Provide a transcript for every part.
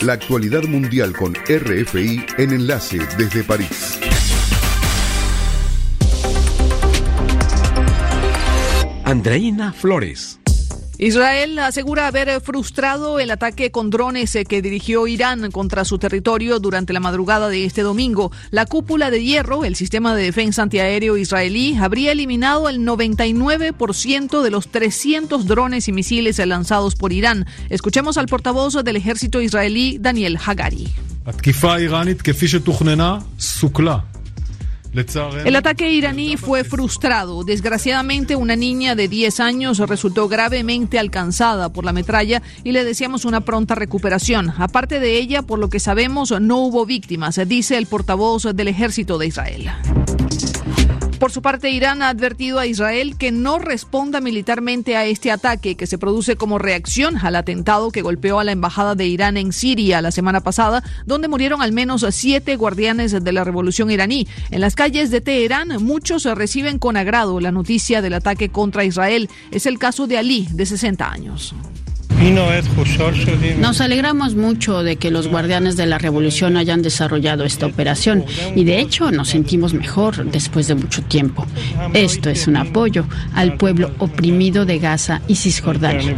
La actualidad mundial con RFI en Enlace desde París. Andreina Flores. Israel asegura haber frustrado el ataque con drones que dirigió Irán contra su territorio durante la madrugada de este domingo. La cúpula de hierro, el sistema de defensa antiaéreo israelí, habría eliminado el 99% de los 300 drones y misiles lanzados por Irán. Escuchemos al portavoz del ejército israelí, Daniel Hagari. El ataque iraní fue frustrado. Desgraciadamente, una niña de 10 años resultó gravemente alcanzada por la metralla y le deseamos una pronta recuperación. Aparte de ella, por lo que sabemos, no hubo víctimas, dice el portavoz del ejército de Israel. Por su parte, Irán ha advertido a Israel que no responda militarmente a este ataque, que se produce como reacción al atentado que golpeó a la embajada de Irán en Siria la semana pasada, donde murieron al menos 7 guardianes de la revolución iraní. En las calles de Teherán, muchos reciben con agrado la noticia del ataque contra Israel. Es el caso de Ali, de 60 años. Nos alegramos mucho de que los guardianes de la revolución hayan desarrollado esta operación y de hecho nos sentimos mejor después de mucho tiempo. Esto es un apoyo al pueblo oprimido de Gaza y Cisjordania.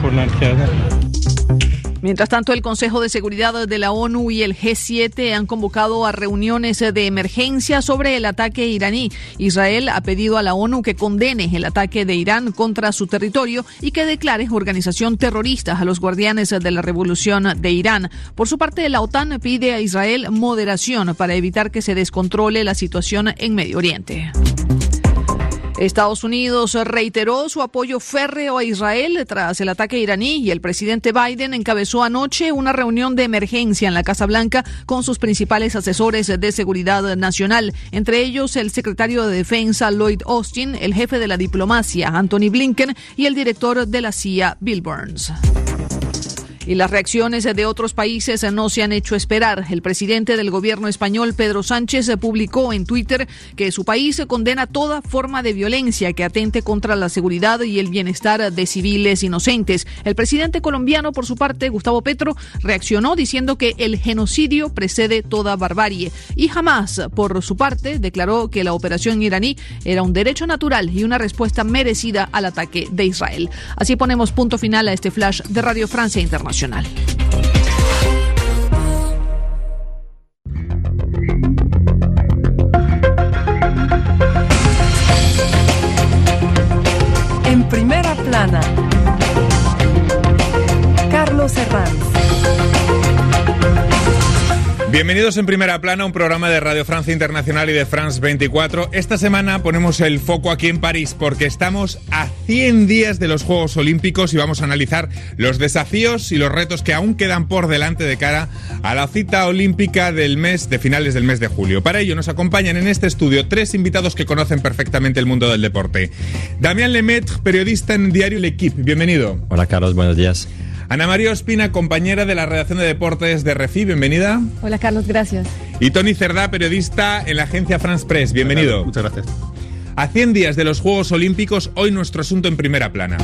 Mientras tanto, el Consejo de Seguridad de la ONU y el G7 han convocado a reuniones de emergencia sobre el ataque iraní. Israel ha pedido a la ONU que condene el ataque de Irán contra su territorio y que declare organización terrorista a los guardianes de la revolución de Irán. Por su parte, la OTAN pide a Israel moderación para evitar que se descontrole la situación en Medio Oriente. Estados Unidos reiteró su apoyo férreo a Israel tras el ataque iraní y el presidente Biden encabezó anoche una reunión de emergencia en la Casa Blanca con sus principales asesores de seguridad nacional, entre ellos el secretario de Defensa Lloyd Austin, el jefe de la diplomacia Antony Blinken y el director de la CIA Bill Burns. Y las reacciones de otros países no se han hecho esperar. El presidente del gobierno español, Pedro Sánchez, publicó en Twitter que su país condena toda forma de violencia que atente contra la seguridad y el bienestar de civiles inocentes. El presidente colombiano, por su parte, Gustavo Petro, reaccionó diciendo que el genocidio precede toda barbarie. Y Hamás, por su parte, declaró que la operación iraní era un derecho natural y una respuesta merecida al ataque de Israel. Así ponemos punto final a este flash de Radio Francia Internacional. En primera plana, Carlos Herranz. Bienvenidos en Primera Plana, un programa de Radio Francia Internacional y de France 24. Esta semana ponemos el foco aquí en París porque estamos a 100 días de los Juegos Olímpicos y vamos a analizar los desafíos y los retos que aún quedan por delante de cara a la cita olímpica de finales del mes de julio. Para ello nos acompañan en este estudio 3 invitados que conocen perfectamente el mundo del deporte. Damián Lemaitre, periodista en diario L'Equipe, bienvenido. Hola Carlos, buenos días. Ana María Ospina, compañera de la redacción de deportes de RFI, bienvenida. Hola Carlos, gracias. Y Tony Cerdá, periodista en la agencia France Press, bienvenido. Muchas gracias. A 100 días de los Juegos Olímpicos, hoy nuestro asunto en Primera Plana.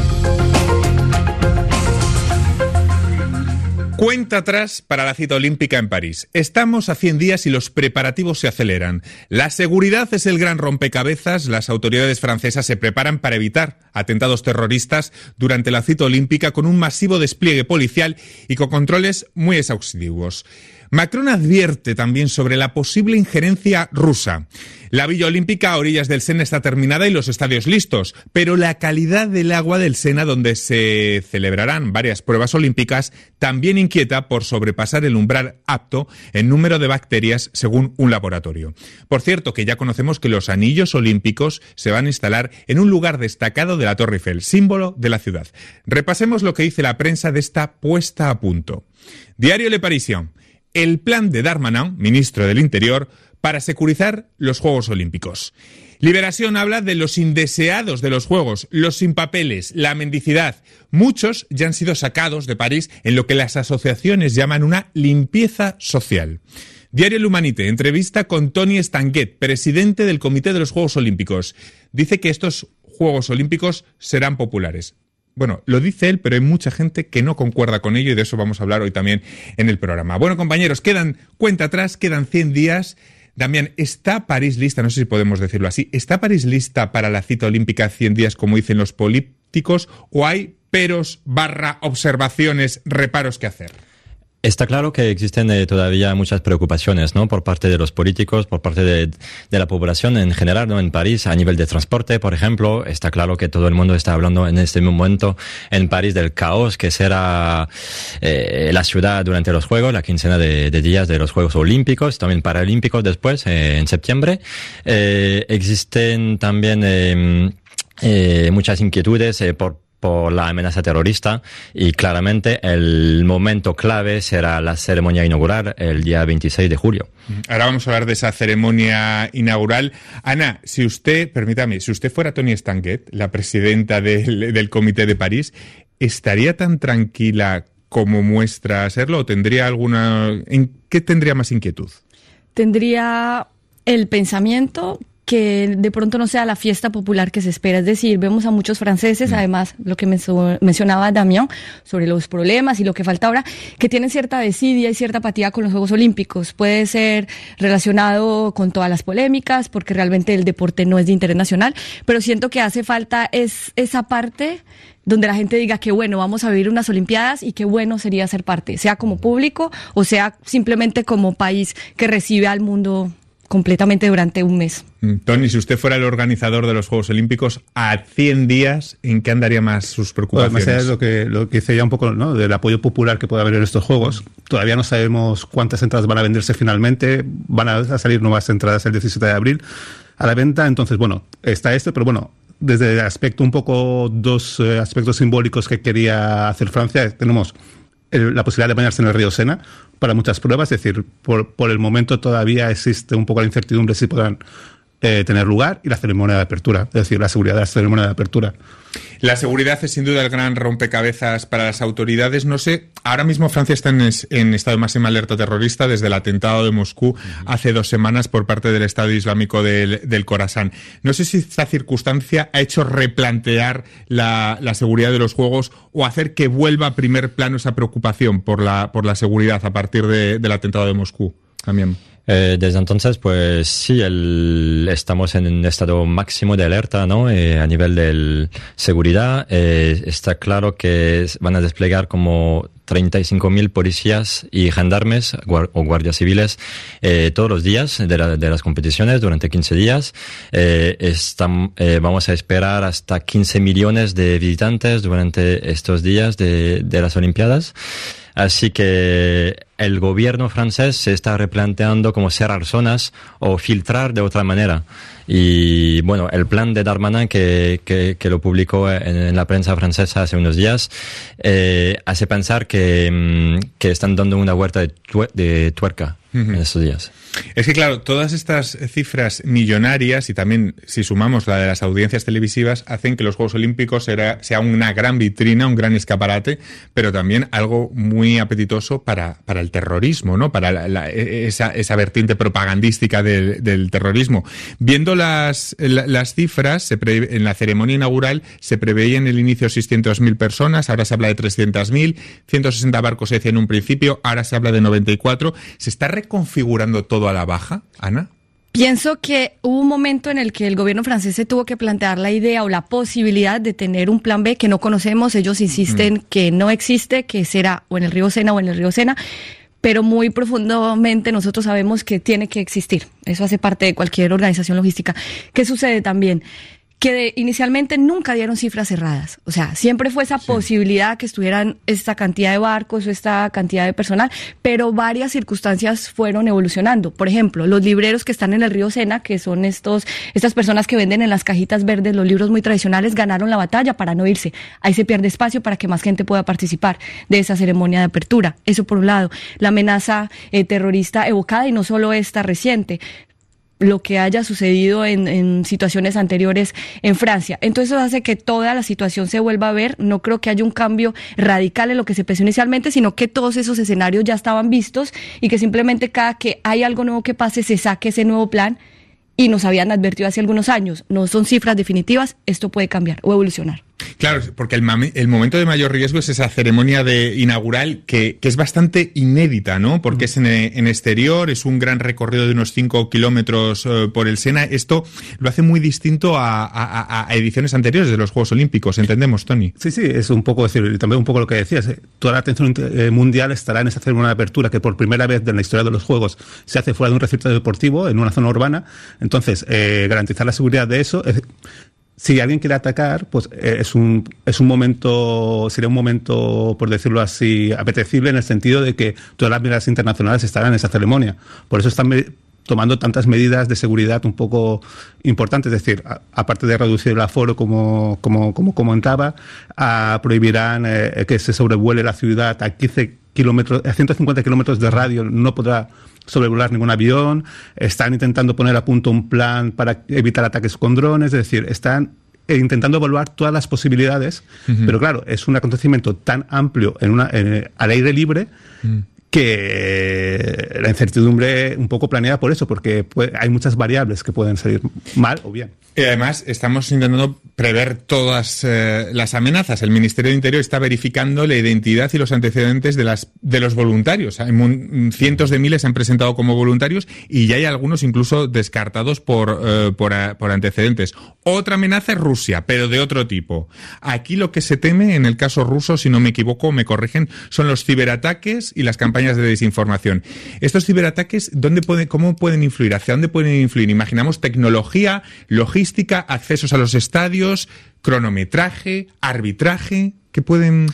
Cuenta atrás para la cita olímpica en París. Estamos a 100 días y los preparativos se aceleran. La seguridad es el gran rompecabezas. Las autoridades francesas se preparan para evitar atentados terroristas durante la cita olímpica con un masivo despliegue policial y con controles muy exhaustivos. Macron advierte también sobre la posible injerencia rusa. La Villa Olímpica a orillas del Sena está terminada y los estadios listos, pero la calidad del agua del Sena, donde se celebrarán varias pruebas olímpicas, también inquieta por sobrepasar el umbral apto en número de bacterias según un laboratorio. Por cierto, que ya conocemos que los anillos olímpicos se van a instalar en un lugar destacado de la Torre Eiffel, símbolo de la ciudad. Repasemos lo que dice la prensa de esta puesta a punto. Diario Le Parisien. El plan de Darmanin, ministro del Interior, para securizar los Juegos Olímpicos. Liberación habla de los indeseados de los Juegos, los sin papeles, la mendicidad. Muchos ya han sido sacados de París en lo que las asociaciones llaman una limpieza social. Diario L'Humanité, entrevista con Tony Estanguet, presidente del Comité de los Juegos Olímpicos. Dice que estos Juegos Olímpicos serán populares. Bueno, lo dice él, pero hay mucha gente que no concuerda con ello y de eso vamos a hablar hoy también en el programa. Bueno, compañeros, cuenta atrás, quedan 100 días. Damián, ¿está París lista? No sé si podemos decirlo así. ¿Está París lista para la cita olímpica 100 días, como dicen los políticos, o hay peros / observaciones, reparos que hacer? Está claro que existen todavía muchas preocupaciones, ¿no? Por parte de los políticos, por parte de la población en general, ¿no? En París, a nivel de transporte, por ejemplo, está claro que todo el mundo está hablando en este momento en París del caos que será la ciudad durante los Juegos, la quincena de días de los Juegos Olímpicos, también Paralímpicos después, en septiembre. Existen también muchas inquietudes por la amenaza terrorista y claramente el momento clave será la ceremonia inaugural el día 26 de julio. Ahora vamos a hablar de esa ceremonia inaugural. Ana, si usted fuera Tony Estanguet, la presidenta del Comité de París, ¿estaría tan tranquila como muestra serlo o tendría ¿en qué tendría más inquietud? Tendría el pensamiento que de pronto no sea la fiesta popular que se espera. Es decir, vemos a muchos franceses, además, lo que mencionaba Damián, sobre los problemas y lo que falta ahora, que tienen cierta desidia y cierta apatía con los Juegos Olímpicos. Puede ser relacionado con todas las polémicas, porque realmente el deporte no es de interés nacional, pero siento que hace falta esa parte donde la gente diga que bueno, vamos a vivir unas Olimpiadas y qué bueno sería ser parte, sea como público o sea simplemente como país que recibe al mundo completamente durante un mes. Tony, si usted fuera el organizador de los Juegos Olímpicos a 100 días, ¿en qué andaría más sus preocupaciones? Más allá de lo que dice ya un poco, ¿no?, del apoyo popular que puede haber en estos Juegos, todavía no sabemos cuántas entradas van a venderse finalmente, van a salir nuevas entradas el 17 de abril a la venta, entonces, bueno, está pero bueno, desde el aspecto dos aspectos simbólicos que quería hacer Francia, tenemos la posibilidad de bañarse en el río Sena para muchas pruebas, es decir, por el momento todavía existe un poco la incertidumbre si podrán tener lugar, y la ceremonia de apertura, es decir, la seguridad de la ceremonia de apertura. La seguridad es sin duda el gran rompecabezas para las autoridades. No sé, ahora mismo Francia está en estado de máxima alerta terrorista desde el atentado de Moscú hace 2 semanas por parte del Estado Islámico del Khorasán. No sé si esta circunstancia ha hecho replantear la seguridad de los Juegos o hacer que vuelva a primer plano esa preocupación por la seguridad a partir del atentado de Moscú también. Desde entonces, pues sí, estamos en un estado máximo de alerta, ¿no? A nivel de seguridad, está claro que van a desplegar como 35.000 policías y gendarmes o guardias civiles todos los días de las competiciones durante 15 días. Vamos a esperar hasta 15 millones de visitantes durante estos días de las Olimpiadas. Así que el gobierno francés se está replanteando cómo cerrar zonas o filtrar de otra manera. Y bueno, el plan de Darmanin que lo publicó en la prensa francesa hace unos días hace pensar que están dando una vuelta de tuerca en estos días. Es que claro, todas estas cifras millonarias y también si sumamos la de las audiencias televisivas hacen que los Juegos Olímpicos sea una gran vitrina, un gran escaparate, pero también algo muy apetitoso para el terrorismo, ¿no? Para esa vertiente propagandística del terrorismo. Viendo las cifras, en la ceremonia inaugural se preveían el inicio 600.000 personas, ahora se habla de 300.000, 160 barcos se decía en un principio, ahora se habla de 94. ¿Se está reconfigurando todo a la baja, Ana? Pienso que hubo un momento en el que el gobierno francés se tuvo que plantear la idea o la posibilidad de tener un plan B que no conocemos. Ellos insisten que no existe, que será o en el río Sena o en el río Sena, pero muy profundamente nosotros sabemos que tiene que existir. Eso hace parte de cualquier organización logística. ¿Qué sucede también? Que inicialmente nunca dieron cifras cerradas. O sea, siempre fue esa posibilidad que estuvieran esta cantidad de barcos o esta cantidad de personal, pero varias circunstancias fueron evolucionando. Por ejemplo, los libreros que están en el río Sena, que son estas personas que venden en las cajitas verdes los libros muy tradicionales, ganaron la batalla para no irse. Ahí se pierde espacio para que más gente pueda participar de esa ceremonia de apertura. Eso por un lado. La amenaza terrorista evocada, y no solo esta reciente, lo que haya sucedido en situaciones anteriores en Francia. Entonces eso hace que toda la situación se vuelva a ver. No creo que haya un cambio radical en lo que se pensó inicialmente, sino que todos esos escenarios ya estaban vistos y que simplemente cada que hay algo nuevo que pase se saque ese nuevo plan, y nos habían advertido hace algunos años. No son cifras definitivas, esto puede cambiar o evolucionar. Claro, porque el momento de mayor riesgo es esa ceremonia inaugural que es bastante inédita, ¿no? Porque es en exterior, es un gran recorrido de unos 5 kilómetros por el Sena. Esto lo hace muy distinto a ediciones anteriores de los Juegos Olímpicos, ¿entendemos, Tony? Sí, es un poco decir, y también un poco lo que decías. Toda la atención mundial estará en esa ceremonia de apertura que por primera vez en la historia de los Juegos se hace fuera de un recinto deportivo, en una zona urbana. Entonces, garantizar la seguridad de eso... Si alguien quiere atacar, pues sería un momento, por decirlo así, apetecible en el sentido de que todas las medidas internacionales estarán en esa ceremonia. Por eso están tomando tantas medidas de seguridad un poco importantes, es decir, aparte de reducir el aforo, como comentaba, prohibirán que se sobrevuele la ciudad a 150 kilómetros de radio, no podrá sobrevolar ningún avión. Están intentando poner a punto un plan para evitar ataques con drones, es decir, están intentando evaluar todas las posibilidades, pero claro, es un acontecimiento tan amplio al aire libre que la incertidumbre un poco planea por eso, porque hay muchas variables que pueden salir mal o bien. Y además estamos intentando prever todas las amenazas. El Ministerio de Interior está verificando la identidad y los antecedentes de los voluntarios. Cientos de miles se han presentado como voluntarios y ya hay algunos incluso descartados por antecedentes. Otra amenaza es Rusia, pero de otro tipo. Aquí lo que se teme, en el caso ruso, si no me equivoco, me corrigen, son los ciberataques y las campañas de desinformación. Estos ciberataques, ¿cómo pueden influir? ¿Hacia dónde pueden influir? Imaginamos tecnología, logística, accesos a los estadios, cronometraje, arbitraje, ¿qué pueden...?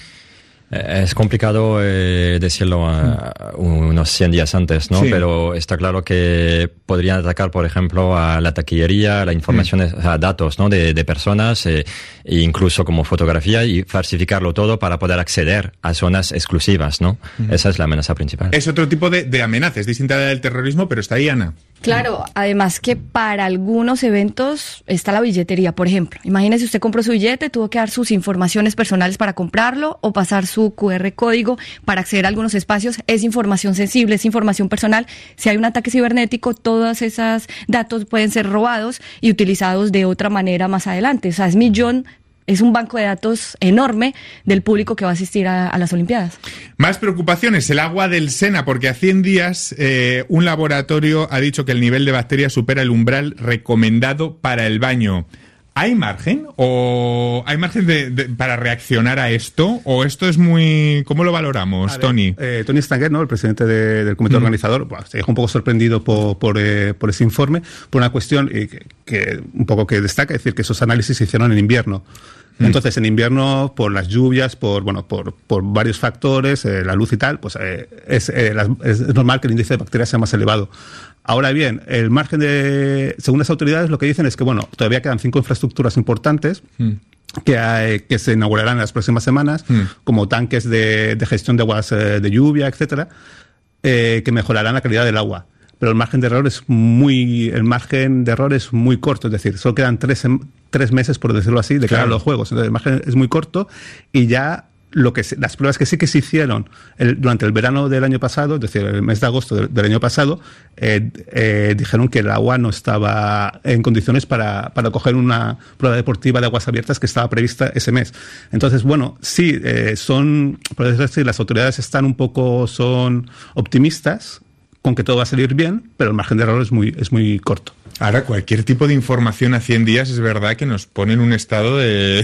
Es complicado decirlo unos 100 días antes, ¿no? Sí. Pero está claro que podrían atacar, por ejemplo, a la taquillería, la información, a datos, ¿no? de personas, e incluso como fotografía, y falsificarlo todo para poder acceder a zonas exclusivas, ¿no? Esa es la amenaza principal. Es otro tipo de amenaza, es distinta del terrorismo, pero está ahí, Ana. Claro, además que para algunos eventos está la billetería, por ejemplo. Imagínese, usted compró su billete, tuvo que dar sus informaciones personales para comprarlo o pasar su QR código para acceder a algunos espacios. Es información sensible, es información personal. Si hay un ataque cibernético, todos esos datos pueden ser robados y utilizados de otra manera más adelante. O sea, es un banco de datos enorme del público que va a asistir a las Olimpiadas. Más preocupaciones, el agua del Sena, porque a 100 días un laboratorio ha dicho que el nivel de bacterias supera el umbral recomendado para el baño. ¿Hay margen? ¿O hay margen para reaccionar a esto? ¿O esto es muy...? ¿Cómo lo valoramos, Tony? Tony Stanguet, ¿no?, el presidente del comité organizador, se dejó un poco sorprendido por ese informe, por una cuestión que un poco que destaca, es decir, que esos análisis se hicieron en invierno. Entonces, en invierno, por las lluvias, por varios factores, la luz y tal, pues es normal que el índice de bacterias sea más elevado. Ahora bien, el margen según las autoridades, lo que dicen es que, todavía quedan 5 infraestructuras importantes que se inaugurarán en las próximas semanas, como tanques de gestión de aguas de lluvia, etcétera, que mejorarán la calidad del agua. Pero el margen de error es muy corto, es decir, solo quedan 3 meses, por decirlo así, de cara a los Juegos. Entonces el margen es muy corto y ya las pruebas que sí que se hicieron durante el verano del año pasado, es decir, el mes de agosto del año pasado, dijeron que el agua no estaba en condiciones para coger una prueba deportiva de aguas abiertas que estaba prevista ese mes. Entonces, sí, por decirlo así, las autoridades son optimistas con que todo va a salir bien, pero el margen de error es muy corto. Ahora, cualquier tipo de información a 100 días es verdad que nos pone en un estado de...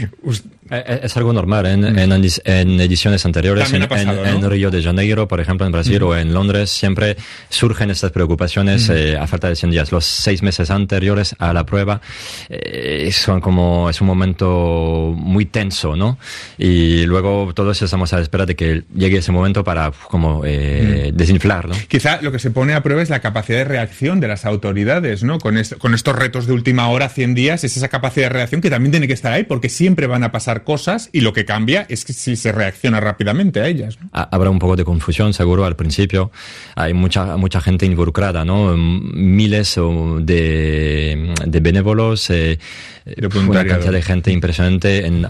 Es algo normal en ediciones anteriores, pasado, en Río de Janeiro, por ejemplo, en Brasil o en Londres, siempre surgen estas preocupaciones a falta de 100 días. Los 6 meses anteriores a la prueba es un momento muy tenso, ¿no? Y luego todos estamos a la espera de que llegue ese momento para desinflar, ¿no? Quizá lo que se pone a prueba es la capacidad de reacción de las autoridades, ¿no? Con estos retos de última hora, 100 días, es esa capacidad de reacción que también tiene que estar ahí, porque siempre van a pasar cosas y lo que cambia es que si se reacciona rápidamente a ellas, ¿no? Habrá un poco de confusión, seguro, al principio. Hay mucha gente involucrada, ¿no? Miles de benévolos, una cantidad de gente impresionante en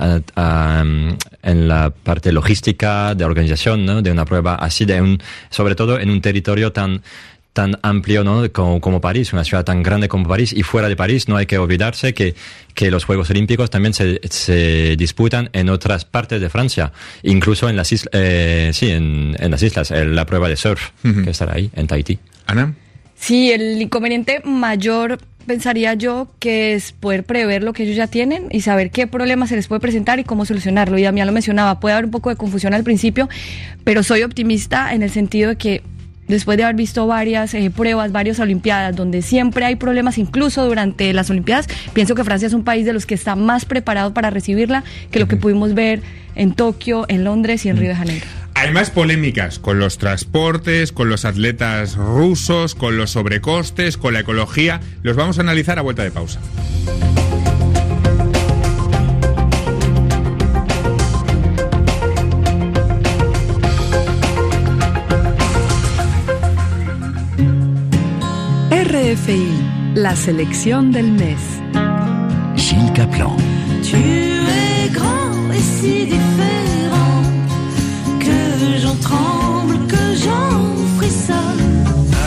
la parte logística, de organización, ¿no? De una prueba así, sobre todo en un territorio tan tan amplio, ¿no? como París, una ciudad tan grande como París, y fuera de París no hay que olvidarse que los Juegos Olímpicos también se disputan en otras partes de Francia, incluso en las islas, en las islas, la prueba de surf que estará ahí, en Tahití. Ana. Sí, el inconveniente mayor, pensaría yo, que es poder prever lo que ellos ya tienen y saber qué problemas se les puede presentar y cómo solucionarlo. Y Damián lo mencionaba, puede haber un poco de confusión al principio, pero soy optimista en el sentido de que después de haber visto varias pruebas, varias olimpiadas, donde siempre hay problemas, incluso durante las olimpiadas, pienso que Francia es un país de los que está más preparado para recibirla que lo que pudimos ver en Tokio, en Londres y en Río de Janeiro. Hay más polémicas con los transportes, con los atletas rusos, con los sobrecostes, con la ecología. Los vamos a analizar a vuelta de pausa. RFI, la selección del mes. Gilles Caplan. Tu es grand et si différent que j'en tremble, que j'en frissonne.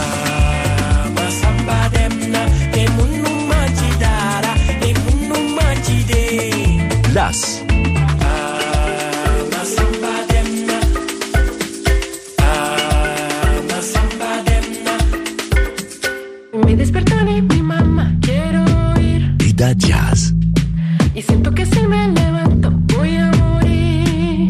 Las. Me despertaré, mi mamá, quiero ir. Vida Jazz. Y siento que si me levanto voy a morir.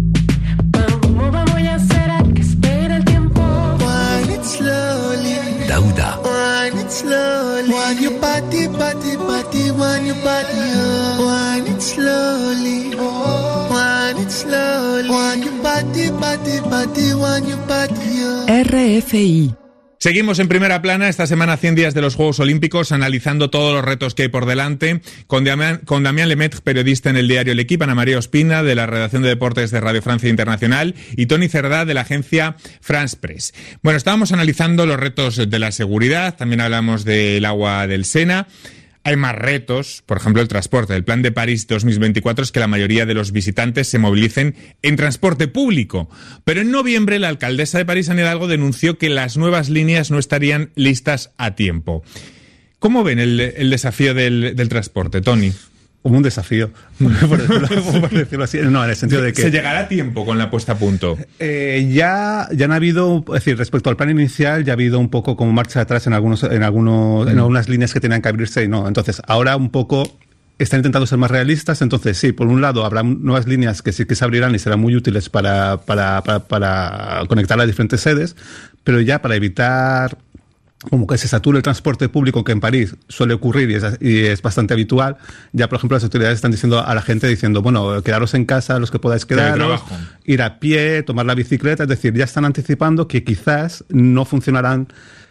¿Cómo voy a hacer a que espera el tiempo? Wind it slowly. Dauda. Wind it slowly. Wind your body, body, body. Wind your body up. Wind it slowly. Wind it slowly. Wind your body, body, body. Wind your body up. RFI. Seguimos en Primera Plana, esta semana 100 días de los Juegos Olímpicos, analizando todos los retos que hay por delante, con Damián Lemaitre, periodista en el diario El Equipo, Ana María Ospina, de la redacción de deportes de Radio Francia Internacional, y Toni Cerdá, de la agencia France Press. Bueno, estábamos analizando los retos de la seguridad, también hablamos del agua del Sena. Hay más retos, por ejemplo el transporte. El Plan de París 2024 es que la mayoría de los visitantes se movilicen en transporte público. Pero en noviembre la alcaldesa de París, Anne Hidalgo, denunció que las nuevas líneas no estarían listas a tiempo. ¿Cómo ven el desafío del transporte, Toni? Como un desafío, por decirlo así. No, en el sentido de que... ¿Se llegará a tiempo con la puesta a punto? Ya han habido, es decir, respecto al plan inicial, ya ha habido un poco como marcha atrás en algunas líneas que tenían que abrirse y no. Entonces, ahora un poco están intentando ser más realistas. Entonces, sí, por un lado, habrá nuevas líneas que sí que se abrirán y serán muy útiles para conectar las diferentes sedes, pero ya para evitar como que se sature el transporte público, que en París suele ocurrir y es bastante habitual. Ya, por ejemplo, las autoridades están diciendo a la gente, diciendo, bueno, quedaros en casa, los que podáis quedaros, ir a pie, tomar la bicicleta. Es decir, ya están anticipando que quizás no funcionarán,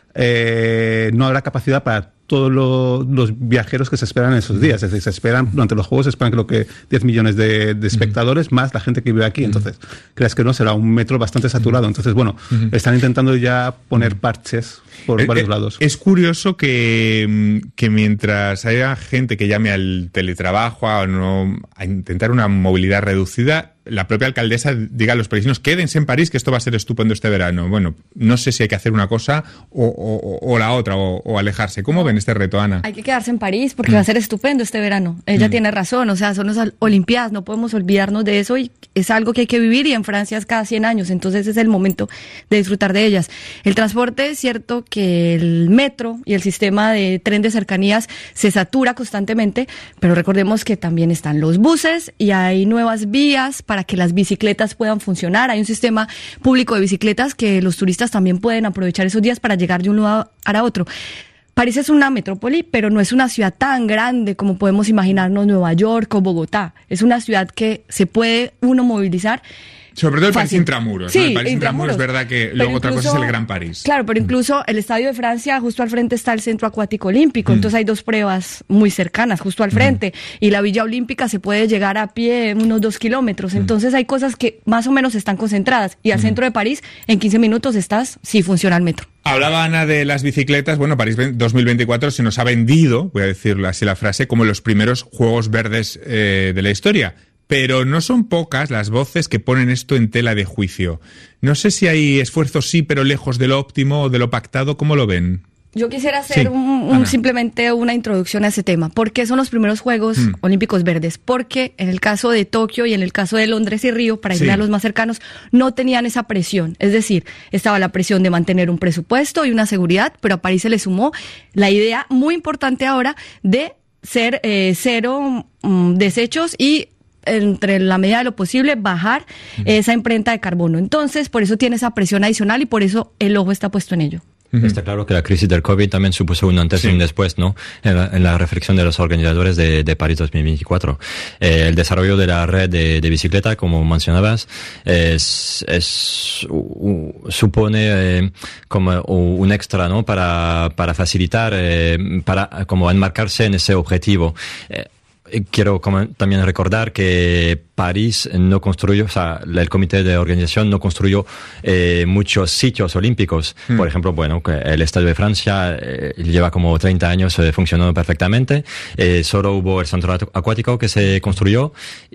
no habrá capacidad para todos los viajeros que se esperan en esos días. Es decir, se esperan, durante los Juegos se esperan creo que 10 millones de espectadores, más la gente que vive aquí. Entonces, creas que no, será un metro bastante saturado. Entonces, bueno, están intentando ya poner parches por varios lados. Es curioso que mientras haya gente que llame al teletrabajo, a intentar una movilidad reducida, la propia alcaldesa diga a los parisinos, quédense en París, que esto va a ser estupendo este verano. Bueno, no sé si hay que hacer una cosa o la otra, o alejarse. ¿Cómo ven este reto, Ana? Hay que quedarse en París porque va a ser estupendo este verano. Ella tiene razón, o sea, son las Olimpiadas, no podemos olvidarnos de eso y es algo que hay que vivir, y en Francia es cada 100 años, entonces es el momento de disfrutar de ellas. El transporte, es cierto que el metro y el sistema de tren de cercanías se satura constantemente, pero recordemos que también están los buses y hay nuevas vías para que las bicicletas puedan funcionar. Hay un sistema público de bicicletas que los turistas también pueden aprovechar esos días para llegar de un lugar a otro. París es una metrópoli, pero no es una ciudad tan grande como podemos imaginarnos Nueva York o Bogotá. Es una ciudad que se puede uno movilizar. Sobre todo el París intramuros. Sí, ¿no? El París intramuros es verdad que luego otra cosa es el Gran París. Claro, pero incluso el Estadio de Francia, justo al frente está el Centro Acuático Olímpico. Entonces hay dos pruebas muy cercanas, justo al frente. Y la Villa Olímpica se puede llegar a pie unos 2 kilómetros. Entonces hay cosas que más o menos están concentradas. Y al centro de París, en 15 minutos estás, sí funciona el metro. Hablaba Ana de las bicicletas. Bueno, París 2024 se nos ha vendido, voy a decirlo así la frase, como los primeros Juegos Verdes de la historia. pero no son pocas las voces que ponen esto en tela de juicio. No sé si hay esfuerzos sí, pero lejos de lo óptimo o de lo pactado. ¿Cómo lo ven? Yo quisiera hacer Sí, simplemente una introducción a ese tema. ¿Por qué son los primeros Juegos Olímpicos verdes? Porque en el caso de Tokio y en el caso de Londres y Río, para ir a los más cercanos, no tenían esa presión. Es decir, estaba la presión de mantener un presupuesto y una seguridad, pero a París se le sumó la idea muy importante ahora de ser cero desechos y entre la medida de lo posible bajar esa emprenta de carbono. Entonces, por eso tiene esa presión adicional y por eso el ojo está puesto en ello. Está claro que la crisis del COVID también supuso un antes y un después, ¿no? En la reflexión de los organizadores de París 2024. El desarrollo de la red de bicicleta, como mencionabas, supone como un extra, ¿no? Para facilitar, para como enmarcarse en ese objetivo. Quiero también recordar que París no construyó, o sea, el comité de organización no construyó muchos sitios olímpicos. Por ejemplo, bueno, que el Estadio de Francia lleva como 30 años funcionando perfectamente. Solo hubo el centro acuático que se construyó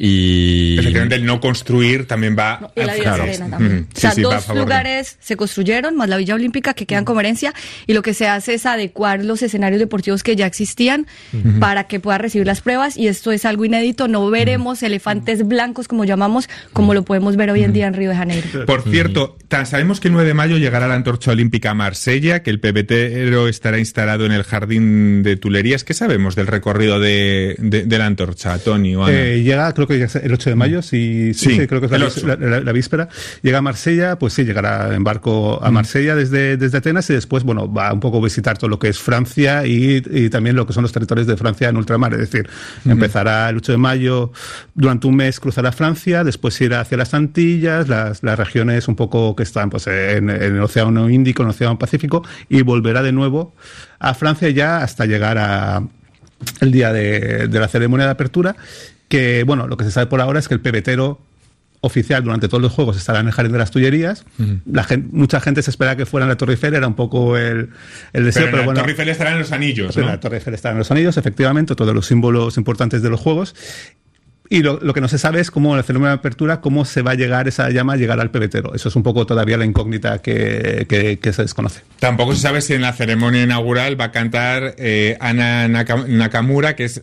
y... Efectivamente, el no construir también va... Y la Villa Serena también. O sea, dos lugares se construyeron, más la Villa Olímpica, que quedan como herencia, y lo que se hace es adecuar los escenarios deportivos que ya existían para que pueda recibir las pruebas, y esto es algo inédito. No veremos elefantes blancos, como llamamos, como lo podemos ver hoy en día en Río de Janeiro. Por cierto, sabemos que el 9 de mayo llegará la antorcha olímpica a Marsella, que el pebetero estará instalado en el Jardín de Tuileries. ¿Qué sabemos del recorrido de la antorcha, Tony o Ana? Llega, creo que el 8 de mayo, sí, creo que es la víspera. Llega a Marsella, pues sí, llegará en barco a Marsella desde Atenas, y después, bueno, va un poco a visitar todo lo que es Francia y también lo que son los territorios de Francia en ultramar. Es decir, empezará el 8 de mayo, durante un mes cruzará Francia, después irá hacia las Antillas, las regiones un poco que están pues en el Océano Índico, en el Océano Pacífico, y volverá de nuevo a Francia ya hasta llegar el día de la ceremonia de apertura, que bueno, lo que se sabe por ahora es que el pebetero oficial durante todos los Juegos estará en el Jardín de las Tuileries. Mucha gente se espera que fuera en la Torre Eiffel, era un poco el deseo, pero bueno. La Torre Eiffel estará en los anillos, ¿no? La Torre Eiffel estará en los anillos, efectivamente, todos los símbolos importantes de los Juegos. Y lo que no se sabe es cómo, en la ceremonia de apertura, cómo se va a llegar esa llama a llegar al pebetero. Eso es un poco todavía la incógnita que se desconoce. Tampoco se sabe si en la ceremonia inaugural va a cantar Ana Nakamura, que es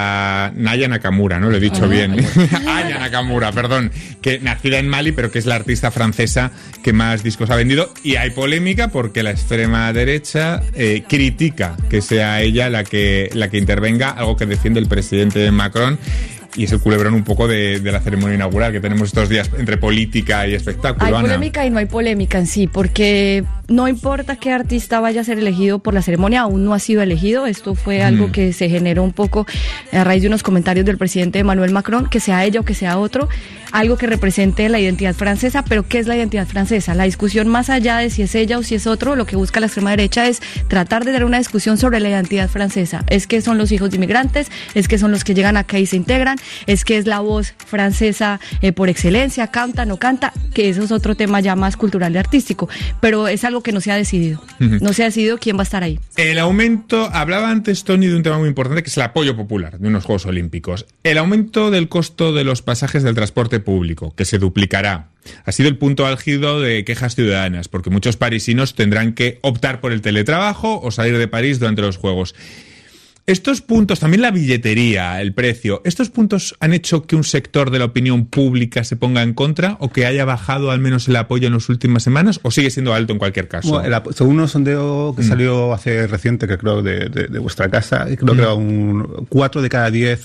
la Naya Nakamura, ¿no? Lo he dicho bien. Aya Nakamura, perdón, que nacida en Mali, pero que es la artista francesa que más discos ha vendido. Y hay polémica porque la extrema derecha critica que sea ella la que intervenga, algo que defiende el presidente Macron. Y es el culebrón un poco de la ceremonia inaugural que tenemos estos días entre política y espectáculo. Hay Ana. polémica y no hay polémica en sí, porque no importa qué artista vaya a ser elegido por la ceremonia, aún no ha sido elegido. Esto fue algo que se generó un poco a raíz de unos comentarios del presidente Emmanuel Macron, que sea ella o que sea otro, algo que represente la identidad francesa. Pero ¿qué es la identidad francesa? La discusión, más allá de si es ella o si es otro, lo que busca la extrema derecha es tratar de dar una discusión sobre la identidad francesa. Es que son los hijos de inmigrantes, es que son los que llegan acá y se integran, es que es la voz francesa por excelencia, canta, no canta, que eso es otro tema ya más cultural y artístico, pero es algo que no se ha decidido. No se ha decidido quién va a estar ahí. El aumento, hablaba antes Tony de un tema muy importante, que es el apoyo popular de unos Juegos Olímpicos. El aumento del costo de los pasajes del transporte público, que se duplicará, ha sido el punto álgido de quejas ciudadanas, porque muchos parisinos tendrán que optar por el teletrabajo o salir de París durante los Juegos. Estos puntos, también la billetería, el precio, ¿estos puntos han hecho que un sector de la opinión pública se ponga en contra o que haya bajado al menos el apoyo en las últimas semanas, o sigue siendo alto en cualquier caso? Bueno, según un sondeo que salió hace reciente, que creo de vuestra casa, creo que era 4 de cada 10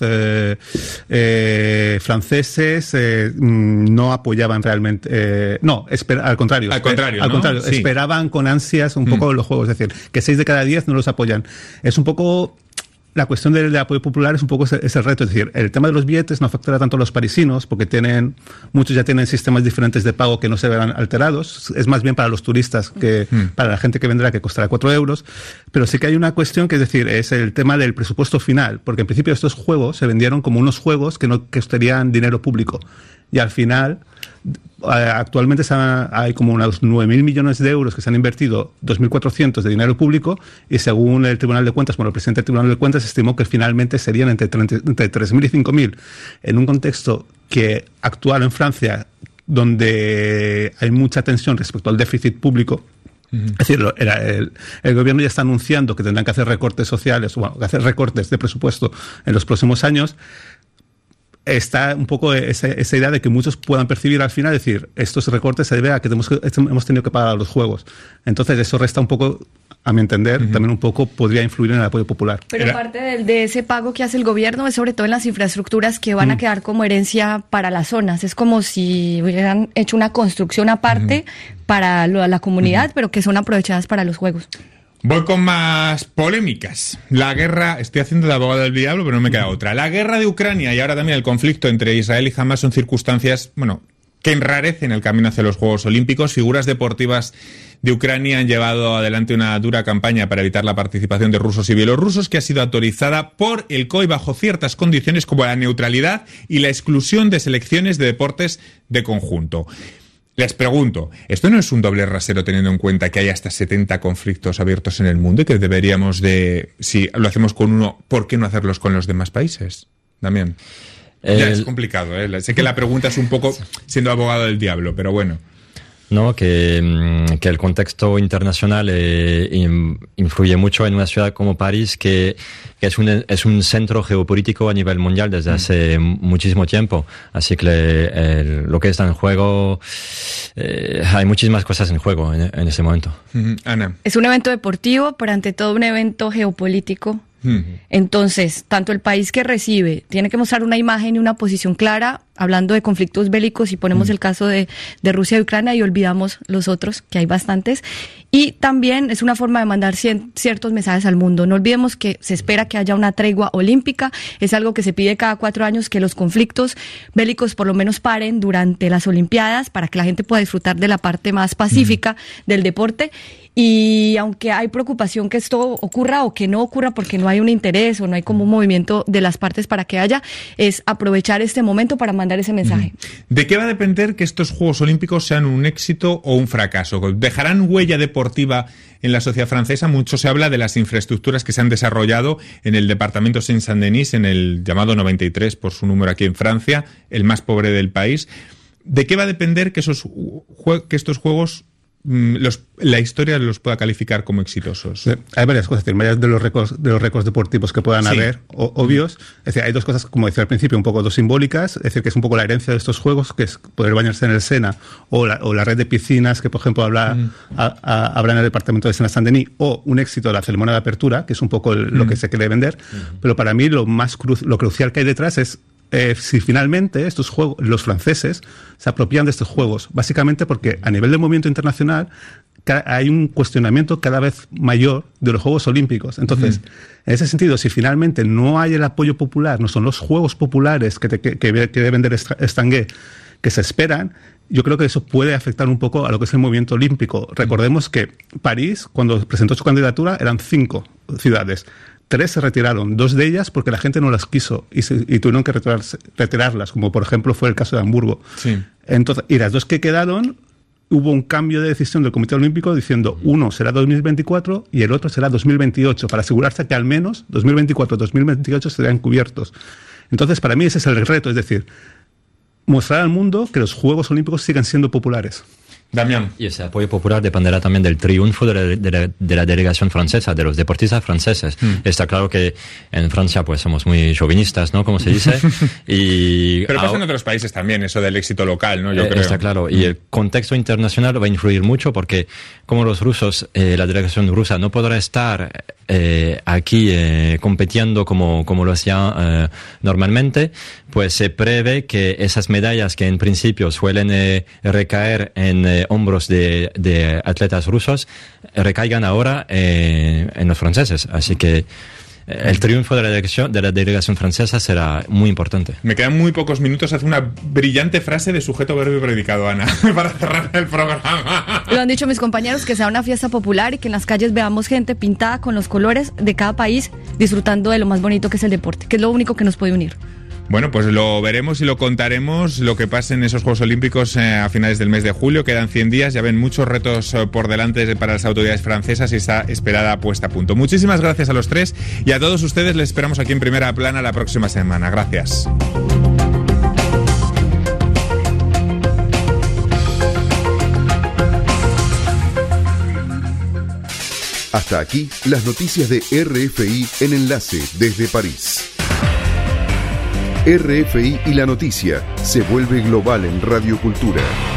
franceses no apoyaban realmente, al contrario. Al contrario, sí. Esperaban con ansias un poco los Juegos, es decir, que 6 de cada 10 no los apoyan. Es un poco... La cuestión del apoyo popular es un poco ese reto, es decir, el tema de los billetes no afectará tanto a los parisinos porque muchos ya tienen sistemas diferentes de pago que no se verán alterados, es más bien para los turistas que para la gente que vendrá, que costará 4 euros, pero sí que hay una cuestión que es decir, es el tema del presupuesto final, porque en principio estos juegos se vendieron como unos juegos que no costarían dinero público, y al final actualmente hay como unos 9.000 millones de euros que se han invertido, 2.400 de dinero público, y según el Tribunal de Cuentas, el presidente del Tribunal de Cuentas estimó que finalmente serían entre 3.000 y 5.000, en un contexto que actuar en Francia, donde hay mucha tensión respecto al déficit público. Es decir, el gobierno ya está anunciando que tendrán que hacer recortes sociales, que hacer recortes de presupuesto en los próximos años. Está un poco esa idea de que muchos puedan percibir al final, decir, estos recortes se deben a que hemos tenido que pagar a los juegos. Entonces eso resta un poco, a mi entender, también un poco podría influir en el apoyo popular. Pero parte de ese pago que hace el gobierno es sobre todo en las infraestructuras que van a quedar como herencia para las zonas. Es como si hubieran hecho una construcción aparte para la comunidad, pero que son aprovechadas para los juegos. Voy con más polémicas. La guerra, estoy haciendo de abogado del diablo, pero no me queda otra. La guerra de Ucrania y ahora también el conflicto entre Israel y Hamas son circunstancias, que enrarecen el camino hacia los Juegos Olímpicos. Figuras deportivas de Ucrania han llevado adelante una dura campaña para evitar la participación de rusos y bielorrusos, que ha sido autorizada por el COI bajo ciertas condiciones como la neutralidad y la exclusión de selecciones de deportes de conjunto. Les pregunto, ¿esto no es un doble rasero teniendo en cuenta que hay hasta 70 conflictos abiertos en el mundo y que deberíamos si lo hacemos con uno, ¿por qué no hacerlos con los demás países? Damián. Ya es complicado, ¿eh? Sé que la pregunta es un poco siendo abogado del diablo, pero bueno. No, que el contexto internacional influye mucho en una ciudad como París, que es un centro geopolítico a nivel mundial desde hace muchísimo tiempo. Así que lo que está en juego, hay muchísimas cosas en juego en ese momento. Ana. Es un evento deportivo, pero ante todo un evento geopolítico. Entonces, tanto el país que recibe tiene que mostrar una imagen y una posición clara, hablando de conflictos bélicos, y ponemos el caso de Rusia y Ucrania y olvidamos los otros, que hay bastantes, y también es una forma de mandar ciertos mensajes al mundo. No olvidemos que se espera que haya una tregua olímpica, es algo que se pide cada 4 años, que los conflictos bélicos por lo menos paren durante las Olimpiadas para que la gente pueda disfrutar de la parte más pacífica del deporte. Y aunque hay preocupación que esto ocurra o que no ocurra porque no hay un interés o no hay como un movimiento de las partes para que haya, es aprovechar este momento para mandar ese mensaje. ¿De qué va a depender que estos Juegos Olímpicos sean un éxito o un fracaso? ¿Dejarán huella deportiva en la sociedad francesa? Mucho se habla de las infraestructuras que se han desarrollado en el departamento Seine-Saint-Denis, en el llamado 93 por su número aquí en Francia, el más pobre del país. ¿De qué va a depender que estos Juegos la historia los pueda calificar como exitosos? Hay varias cosas, más de los récords deportivos que puedan haber, obvios. Es decir, hay dos cosas, como decía al principio, un poco dos simbólicas, es decir, que es un poco la herencia de estos juegos, que es poder bañarse en el Sena, o la red de piscinas que, por ejemplo, habrá en el departamento de Seine-Saint-Denis, o un éxito de la ceremonia de apertura, que es un poco lo que se quiere vender. Pero para mí lo crucial que hay detrás es si finalmente estos juegos, los franceses se apropian de estos juegos, básicamente porque a nivel del movimiento internacional hay un cuestionamiento cada vez mayor de los Juegos Olímpicos. Entonces, en ese sentido, si finalmente no hay el apoyo popular, no son los Juegos populares que debe vender Estanguet que se esperan, yo creo que eso puede afectar un poco a lo que es el movimiento olímpico. Recordemos que París, cuando presentó su candidatura, eran 5 ciudades. 3 se retiraron, 2 de ellas porque la gente no las quiso y tuvieron que retirarlas, como por ejemplo fue el caso de Hamburgo. Sí. Entonces, y las 2 que quedaron, hubo un cambio de decisión del Comité Olímpico diciendo uno será 2024 y el otro será 2028, para asegurarse que al menos 2024 y 2028 serán cubiertos. Entonces, para mí ese es el reto, es decir, mostrar al mundo que los Juegos Olímpicos siguen siendo populares. Damián. Y ese apoyo popular dependerá también del triunfo de la delegación francesa, de los deportistas franceses. Está claro que en Francia pues somos muy chauvinistas, ¿no? Como se dice. Pero pasa en otros países también, eso del éxito local, ¿no? Yo creo. Está claro. Y el contexto internacional va a influir mucho porque como los rusos, la delegación rusa no podrá estar aquí compitiendo como lo hacía normalmente, pues se prevé que esas medallas que en principio suelen recaer en hombros de atletas rusos recaigan ahora en los franceses. Así que el triunfo de la delegación francesa será muy importante. Me quedan muy pocos minutos. Hace una brillante frase de sujeto, verbo y predicado, Ana, para cerrar el programa. Lo han dicho mis compañeros, que sea una fiesta popular y que en las calles veamos gente pintada con los colores de cada país, disfrutando de lo más bonito que es el deporte, que es lo único que nos puede unir. Bueno, pues lo veremos y lo contaremos, lo que pase en esos Juegos Olímpicos a finales del mes de julio. Quedan 100 días, ya ven muchos retos por delante para las autoridades francesas y esa esperada puesta a punto. Muchísimas gracias a los 3 y a todos ustedes les esperamos aquí en Primera Plana la próxima semana. Gracias. Hasta aquí las noticias de RFI en Enlace desde París. RFI y la noticia se vuelve global en Radio Cultura.